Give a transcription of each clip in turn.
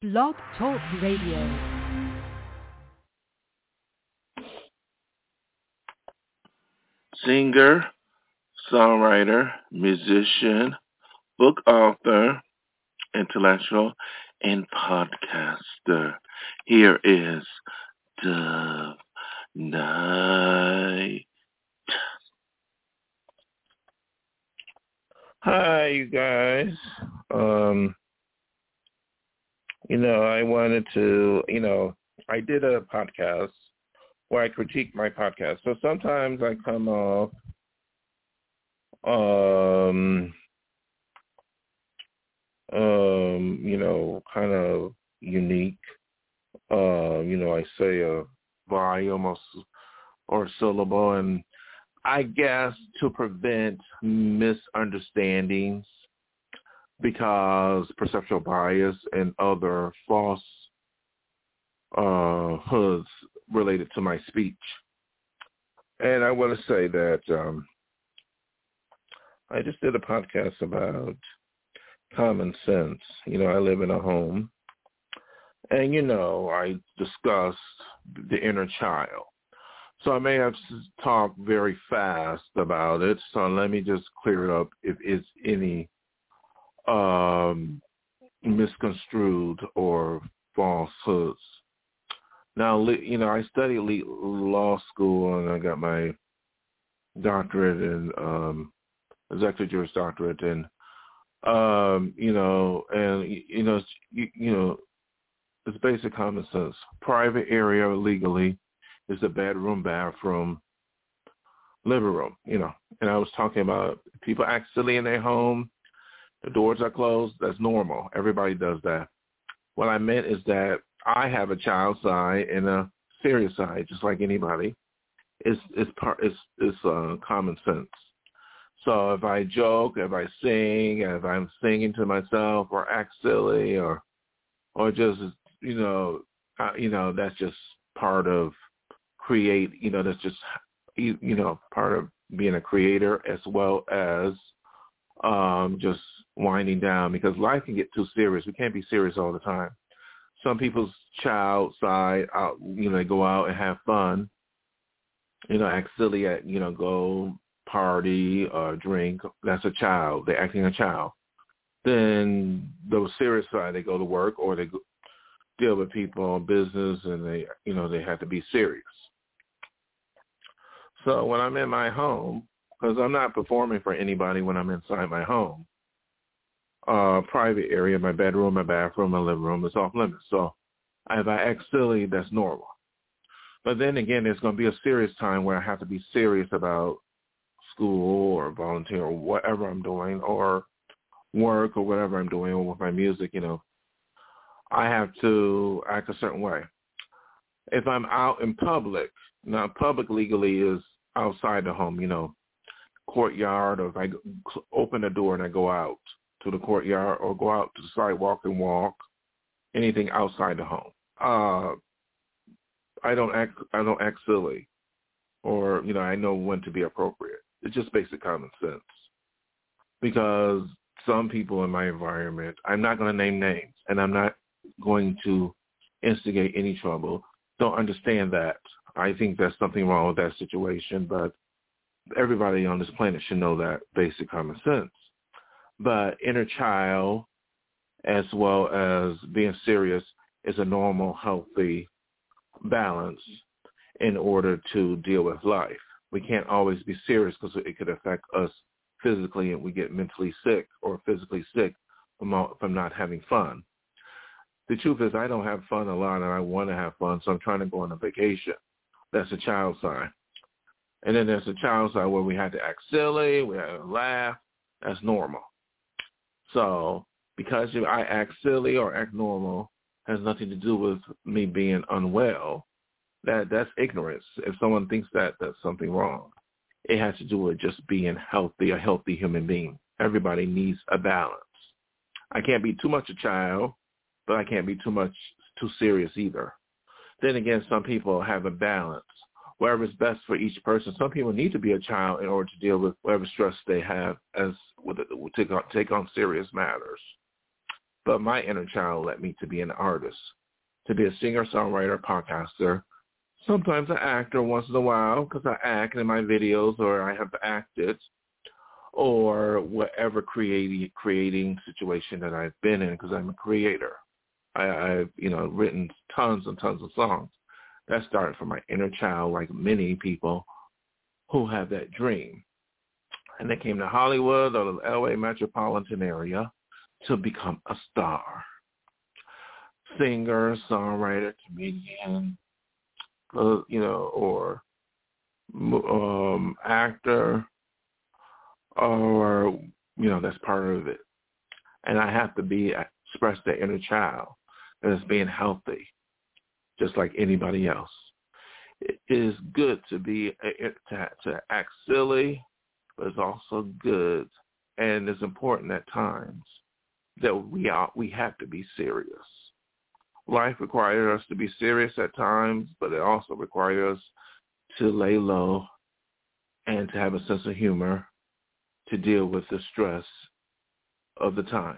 Blog Talk Radio. Singer, songwriter, musician, book author, intellectual, and podcaster. Here is Dove Night. Hi, you guys. I wanted to, I did a podcast where I critique my podcast. So sometimes I come off kind of unique. I say a volume or syllable, and I guess to prevent misunderstandings because perceptual bias and other false hoods related to my speech. And I want to say that I just did a podcast about common sense. I live in a home, and, I discussed the inner child. So I may have talked very fast about it, so let me just clear it up if it's any misconstrued or falsehoods. Now, I studied law school, and I got my doctorate in executive juris doctorate, and it's basic common sense. Private area legally is the bedroom, bathroom, living room. And I was talking about people act silly in their home. The doors are closed. That's normal. Everybody does that. What I meant is that I have a child side and a serious side, just like anybody. It's common sense. So if I joke, if I sing, if I'm singing to myself, or act silly, or just that's just part of that's just part of being a creator, as well as just winding down, because life can get too serious. We can't be serious all the time. Some people's child side out, they go out and have fun, act silly at, go party or drink. That's a child. They're acting a child. Then the serious side, they go to work or they deal with people in business, and they have to be serious. So when I'm in my home, because I'm not performing for anybody when I'm inside my home, private area, my bedroom, my bathroom, my living room is off limits. So if I act silly, that's normal. But then again, there's going to be a serious time where I have to be serious about school or volunteer or whatever I'm doing, or work or whatever I'm doing, or with my music. I have to act a certain way. If I'm out in public, now public legally is outside the home, courtyard, or if I open the door and I go out to the courtyard or go out to the sidewalk and walk, anything outside the home. I don't act silly, or, I know when to be appropriate. It's just basic common sense. Because some people in my environment, I'm not going to name names, and I'm not going to instigate any trouble, don't understand that. I think there's something wrong with that situation, but everybody on this planet should know that basic common sense. But inner child, as well as being serious, is a normal, healthy balance in order to deal with life. We can't always be serious because it could affect us physically, and we get mentally sick or physically sick from not having fun. The truth is, I don't have fun a lot, and I want to have fun, so I'm trying to go on a vacation. That's a child side. And then there's a child side where we had to act silly, we had to laugh. That's normal. So because I act silly or act normal has nothing to do with me being unwell. That's ignorance. If someone thinks that's something wrong, it has to do with just being healthy, a healthy human being. Everybody needs a balance. I can't be too much a child, but I can't be too serious either. Then again, some people have a balance. Whatever is best for each person. Some people need to be a child in order to deal with whatever stress they have take on serious matters. But my inner child led me to be an artist, to be a singer, songwriter, podcaster, sometimes an actor once in a while because I act in my videos or I have acted, or whatever creating situation that I've been in because I'm a creator. I've written tons and tons of songs. That started from my inner child, like many people who have that dream. And they came to Hollywood or the LA metropolitan area to become a star. Singer, songwriter, comedian, or actor, or, that's part of it. And I have to express the inner child as being healthy, just like anybody else. It is good to act silly, but it's also good, and it's important at times that we have to be serious. Life requires us to be serious at times, but it also requires us to lay low and to have a sense of humor to deal with the stress of the times.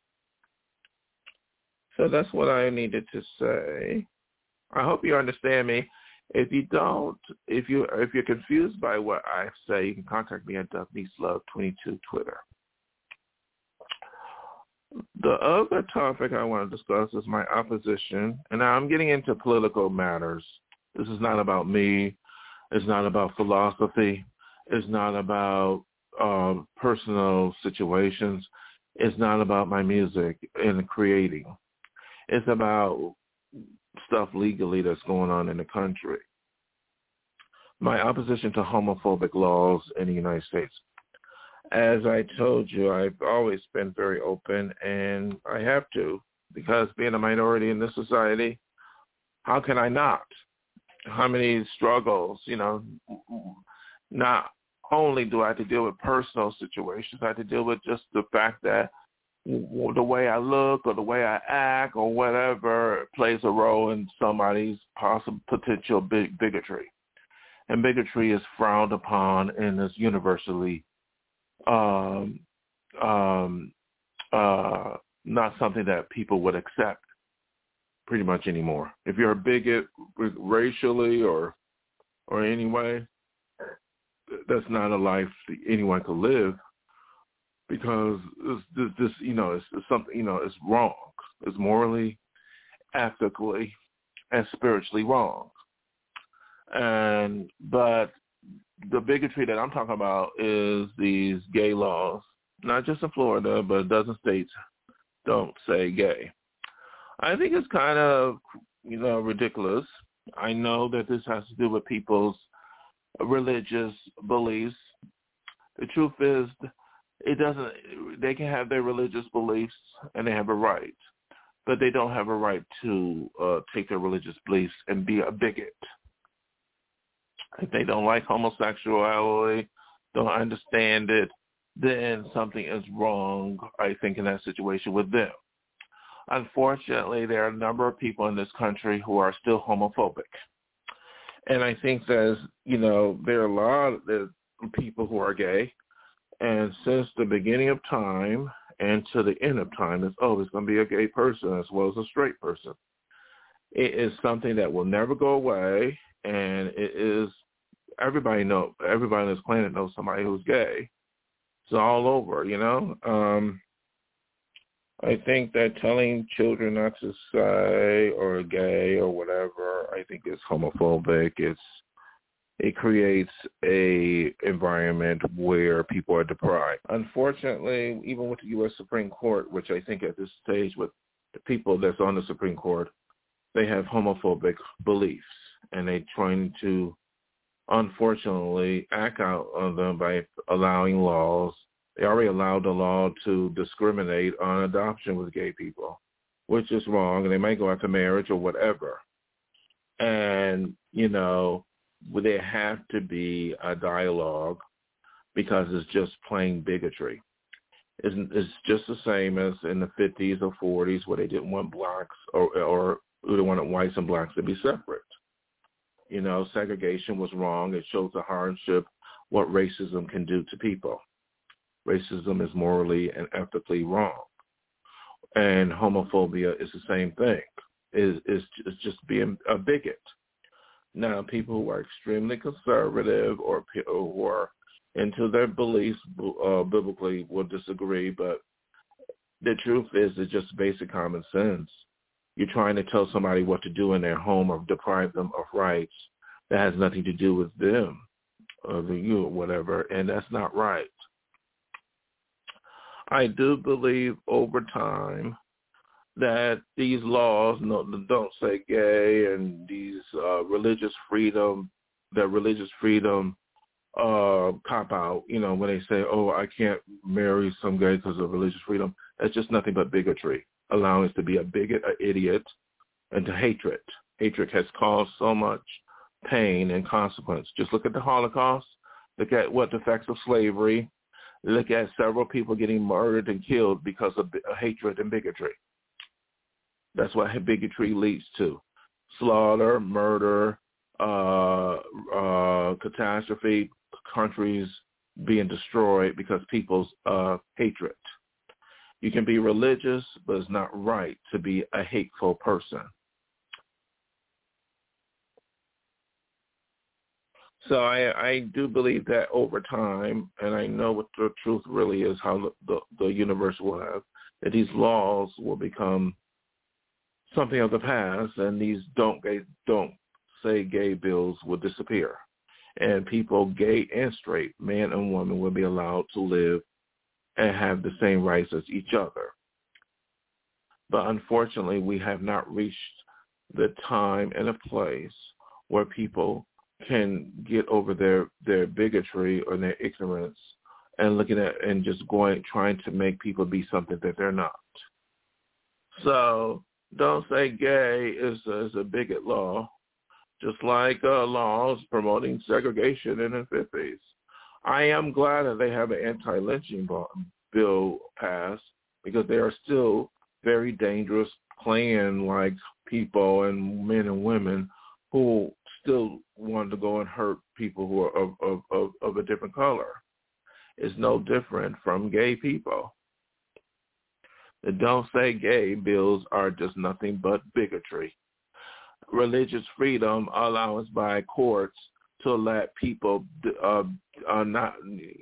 So that's what I needed to say. I hope you understand me. If you don't, if you're confused by what I say, you can contact me at DuckNeedsLove22 Twitter. The other topic I want to discuss is my opposition, and now I'm getting into political matters. This is not about me. It's not about philosophy. It's not about personal situations. It's not about my music and creating. It's about stuff legally that's going on in the country. My opposition to homophobic laws in the United States. As I told you, I've always been very open, and I have to, because being a minority in this society, how can I not? How many struggles, not only do I have to deal with personal situations, I have to deal with just the fact that the way I look or the way I act or whatever plays a role in somebody's possible potential bigotry. And bigotry is frowned upon and is universally not something that people would accept pretty much anymore. If you're a bigot racially or any way, that's not a life that anyone could live, because it's something, it's wrong. It's morally, ethically, and spiritually wrong. But the bigotry that I'm talking about is these gay laws, not just in Florida, but a dozen states don't say gay. I think it's kind of, ridiculous. I know that this has to do with people's religious beliefs. The truth is, they can have their religious beliefs and they have a right, but they don't have a right to take their religious beliefs and be a bigot. If they don't like homosexuality, don't understand it, then something is wrong, I think, in that situation with them. Unfortunately, there are a number of people in this country who are still homophobic. And I think there are a lot of people who are gay. And since the beginning of time and to the end of time, it's always going to be a gay person as well as a straight person. It is something that will never go away, and it is everybody on this planet knows somebody who's gay. It's all over, I think that telling children not to say or gay or whatever, I think is homophobic. It creates a environment where people are deprived. Unfortunately, even with the U.S. Supreme Court, which I think at this stage with the people that's on the Supreme Court, they have homophobic beliefs, and they're trying to, unfortunately, act out on them by allowing laws. They already allowed the law to discriminate on adoption with gay people, which is wrong, and they might go after marriage or whatever. And, there have to be a dialogue, because it's just plain bigotry. It's just the same as in the 50s or 40s where they didn't want blacks or they wanted whites and blacks to be separate. Segregation was wrong. It shows the hardship, what racism can do to people. Racism is morally and ethically wrong. And homophobia is the same thing. It's just being a bigot. Now, people who are extremely conservative or people who are into their beliefs biblically will disagree, but the truth is it's just basic common sense. You're trying to tell somebody what to do in their home or deprive them of rights that has nothing to do with them or you or whatever, and that's not right. I do believe over time that these laws, don't say gay, and these religious freedom cop out, when they say, oh, I can't marry some gay because of religious freedom, that's just nothing but bigotry, allowing us to be a bigot, an idiot, and to hatred. Hatred has caused so much pain and consequence. Just look at the Holocaust. Look at what the effects of slavery. Look at several people getting murdered and killed because of hatred and bigotry. That's what bigotry leads to. Slaughter, murder, catastrophe, countries being destroyed because people's hatred. You can be religious, but it's not right to be a hateful person. So I do believe that over time, and I know what the truth really is, how the universe will have, that these laws will become something of the past, and these don't say gay bills will disappear. And people, gay and straight, man and woman, will be allowed to live and have the same rights as each other. But unfortunately, we have not reached the time and a place where people can get over their bigotry or their ignorance and looking at and just trying to make people be something that they're not. So don't say gay is a bigot law, just like laws promoting segregation in the 50s. I am glad that they have an anti-lynching bill passed because they are still very dangerous, playing like people and men and women who still want to go and hurt people who are of a different color. It's no different from gay people. The Don't Say Gay bills are just nothing but bigotry. Religious freedom allowance by courts to let people not,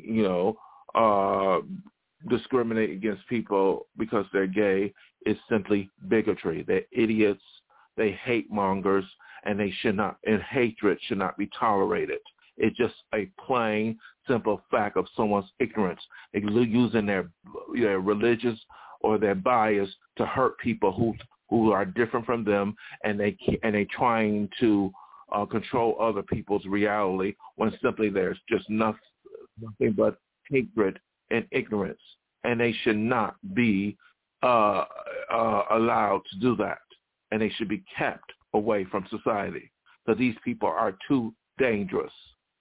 discriminate against people because they're gay is simply bigotry. They're idiots. They hate mongers. And hatred should not be tolerated. It's just a plain, simple fact of someone's ignorance. They're using their religious or their bias to hurt people who are different from them, and they trying to control other people's reality when simply there's just nothing but hatred and ignorance, and they should not be allowed to do that, and they should be kept away from society. So these people are too dangerous.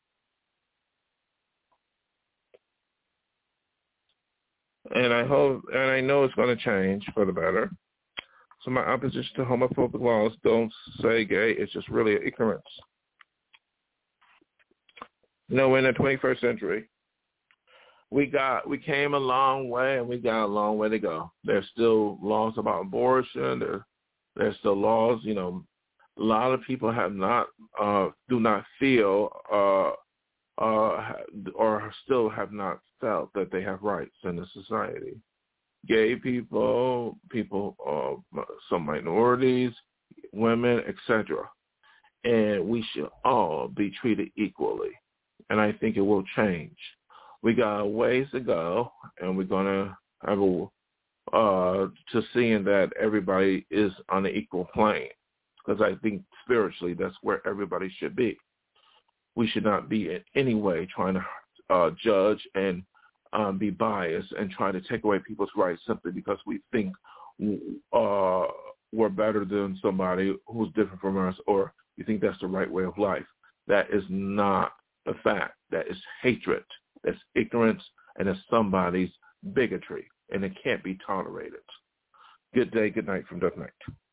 And I hope, and I know it's going to change for the better. So my opposition to homophobic laws, don't say gay, it's just really ignorance. We're in the 21st century. We came a long way, and we got a long way to go. There's still laws about abortion. There's still laws, a lot of people do not feel or still have not felt that they have rights in the society. Gay people, some minorities, women, etc. And we should all be treated equally. And I think it will change. We got a ways to go, and we're going to have to seeing that everybody is on an equal plane. Because I think spiritually that's where everybody should be. We should not be in any way trying to judge and be biased and try to take away people's rights simply because we think we're better than somebody who's different from us, or you think that's the right way of life. That is not a fact. That is hatred. That's ignorance, and it's somebody's bigotry, and it can't be tolerated. Good day, good night from Duck Knight.